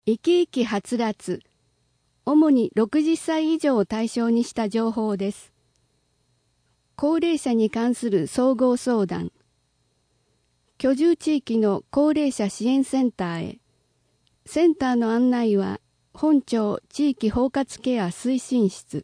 生き生きはつらつ、主に60歳以上を対象にした情報です。高齢者に関する総合相談。居住地域の高齢者支援センターへ。センターの案内は、本町地域包括ケア推進室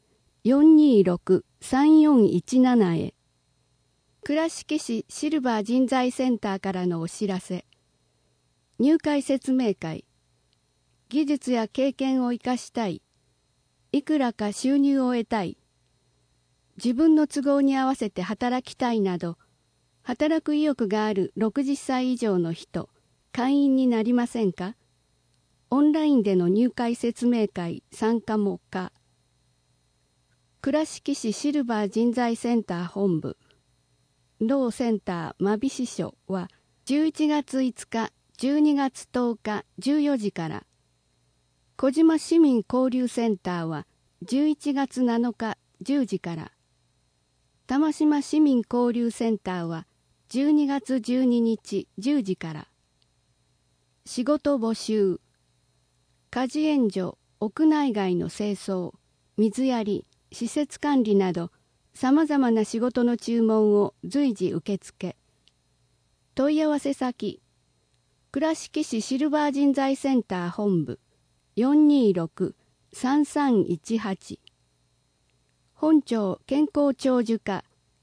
426-3417 へ。倉敷市シルバー人材センターからのお知らせ。入会説明会。技術や経験を生かしたい。いくらか収入を得たい。自分の都合に合わせて働きたいなど、働く意欲がある60歳以上の人、会員になりませんか？オンラインでの入会説明会参加も可。倉敷市シルバー人材センター本部。同センター真備支所は11月5日、12月10日14時から。小島市民交流センターは11月7日10時から。玉島市民交流センターは12月12日10時から。仕事募集。家事援助、屋内外の清掃、水やり、施設管理など、さまざまな仕事の注文を随時受付。問い合わせ先、倉敷市シルバー人材センター本部 426-3318。本町健康長寿課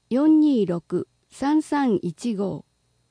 426-3315。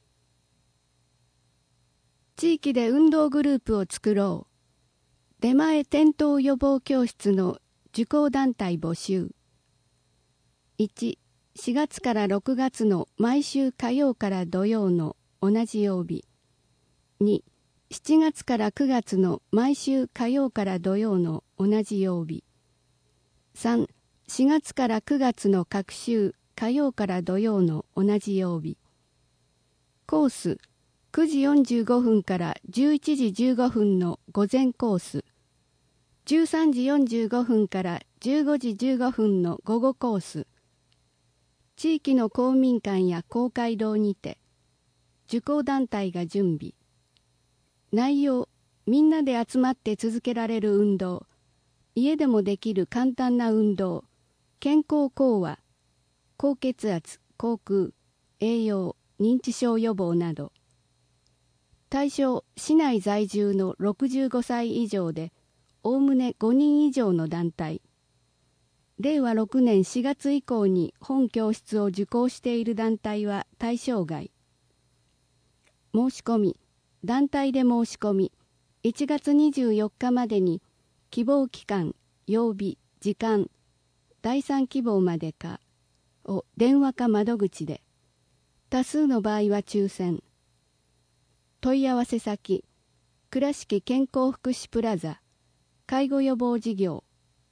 地域で運動グループを作ろう。出前転倒予防教室の受講団体募集。1、4月から6月の毎週火曜から土曜の同じ曜日。2、7月から9月の毎週火曜から土曜の同じ曜日。3、4月から9月の各週火曜から土曜の同じ曜日。コース、9時45分から11時15分の午前コース。13時45分から15時15分の午後コース。地域の公民館や公会堂にて、受講団体が準備。内容、みんなで集まって続けられる運動、家でもできる簡単な運動、健康講話、高血圧、口腔、栄養、認知症予防など。対象、市内在住の65歳以上で、おおむね5人以上の団体。令和6年4月以降に本教室を受講している団体は対象外。申し込み、団体で申し込み、1月24日までに希望期間、曜日、時間、第3希望までかを電話か窓口で、多数の場合は抽選。問い合わせ先、倉敷健康福祉プラザ、介護予防事業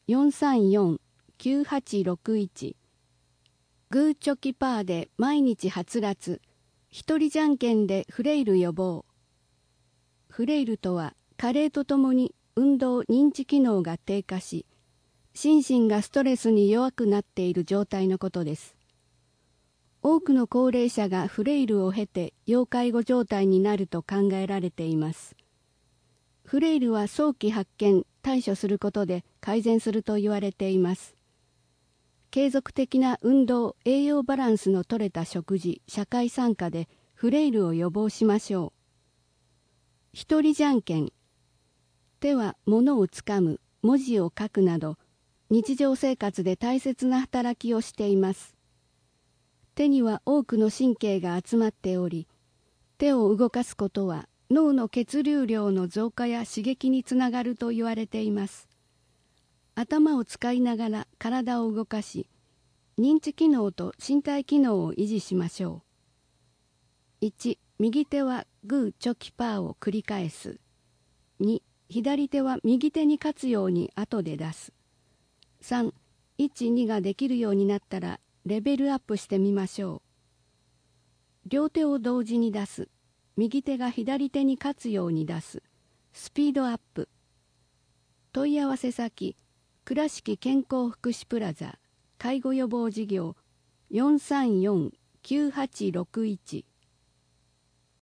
434-9861。グーチョキパーで毎日はつらつ、一人じゃんけんでフレイル予防。フレイルとは加齢とともに運動認知機能が低下し、心身がストレスに弱くなっている状態のことです。多くの高齢者がフレイルを経て要介護状態になると考えられています。フレイルは早期発見、対処することで改善すると言われています。継続的な運動、栄養バランスの取れた食事、社会参加でフレイルを予防しましょう。一人じゃんけん。手は物をつかむ、文字を書くなど、日常生活で大切な働きをしています。手には多くの神経が集まっており、手を動かすことは脳の血流量の増加や刺激につながると言われています。頭を使いながら体を動かし、認知機能と身体機能を維持しましょう。1、右手はグーチョキパーを繰り返す。2、左手は右手に勝つように後で出す。3、1、2ができるようになったらレベルアップしてみましょう。両手を同時に出す。右手が左手に勝つように出す。スピードアップ。問い合わせ先、倉敷健康福祉プラザ、介護予防事業 434-9861。